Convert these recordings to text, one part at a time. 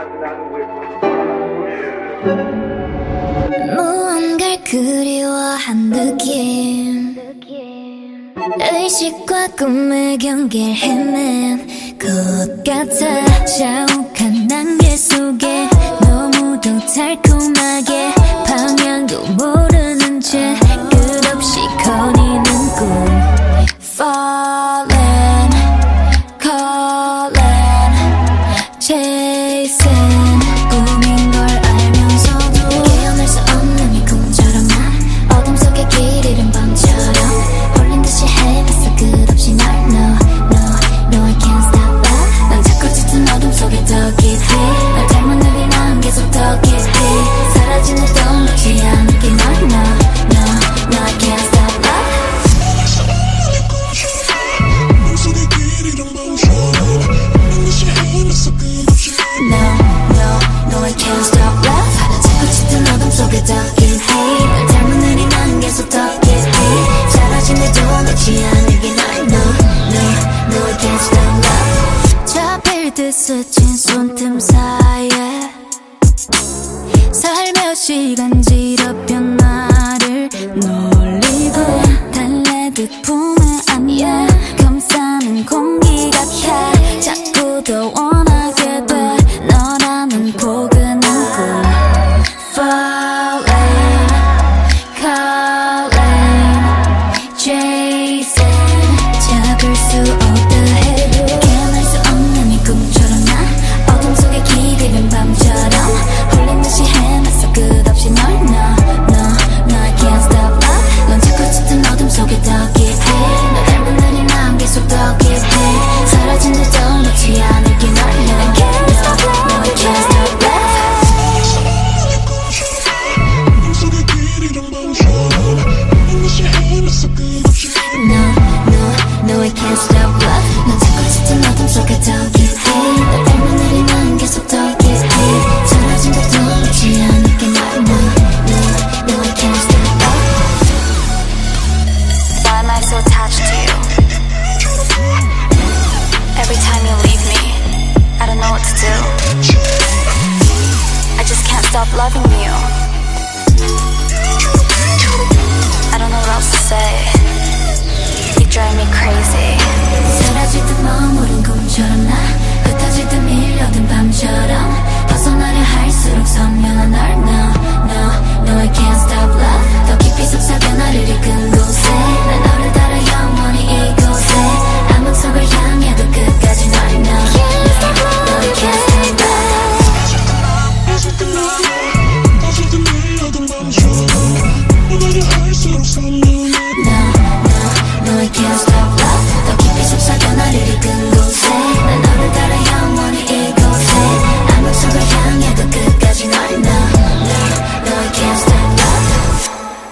무언가를 그리워한 느낌 의식과 꿈의 경계를 헤맨 것 같아 자욱한 안개 속에 너무도 달콤하게 방향도 모르는 채 끝없이 거리는 꿈 Falling, calling, chasing 꿈인 걸 알면서도 깨어날 수 없는 이 꿈처럼 난 어둠 속에 길 잃은 밤처럼 홀린 듯이 헤맸어 끝없이 널 No, I can't stop that 난 자꾸 짙은 어둠 속에 더 깊이 널 닮은 눈이 난 계속 더 깊이 사라지는 또 놓지 않을게 널 No, I can't stop that No, I can't stop love 난 자꾸 짙은 어둠 속에 더 깊이 널 닮은 눈이 난 계속 더 깊이 사라지는데도 놓지 않을게 널 No, I can't stop love 잡힐 듯 스친 손틈 사이에 살며시 간지럽혀 나를 놀리고 달래듯 품에 안겨 감싸는 공기 같아 자꾸 더 원하게 돼 너라는 포근한 꿈 Falling, calling, chasing 잡을 수 없다 해도 깨어날 수 없는 이 꿈처럼 난 어둠 속에 길 잃은 밤처럼 홀린 듯이 헤맸어 끝없이 널 No, I can't stop love 넌 자꾸 짙은 어둠 속에 더 깊이 너 닮은 눈이 난 계속 더 깊이 사라진 듯도 놓지 않을게 널 I can't stop love No, I can't stop love No, I can't stop love 넌 자꾸 짙은 어둠 속에 더 깊이 널 닮은 눈이 난 계속 더 깊이 사라진 듯도 놓지 않을게 널 No, I can't stop love Why am I so attached to you? Every time you leave me, I don't know what to do. I just can't stop loving you. I don't know what else to say. You drive me crazy. 사라질 듯 머무른 꿈처럼 나 흩어질 듯 밀려든 밤처럼 벗어나려 할수록 선명한 널 No, I can't stop love 더 깊이 속삭여 나를 이끈 곳에 난 너를 따라 영원히 이곳에 암흑 속을 향해도 끝까지 널 No, I can't stop love 벗을 듯 밀려든 밤처럼 벗어나려 할수록 선명한 No, I can't stop love 더 깊이 속삭여 나를 이끈 곳에 난 너를 따라 영원히 이곳에 암흑 속을 향해도 끝까지 널 No, I can't stop love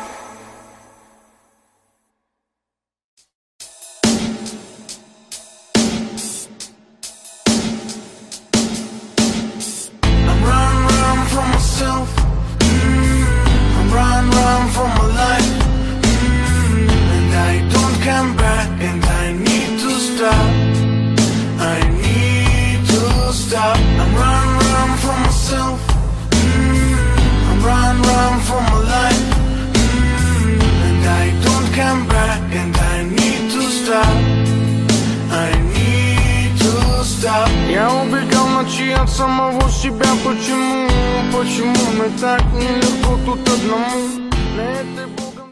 I'm run from myself. I'm run from my life. And I don't come back, and I need to stop. I need to stop. I'm run from myself. I'm run from my life. And I don't come back, and I need to stop. I need to stop. Я убегал ночи от самого себя. Почему мы так нелегко тут одному? На этой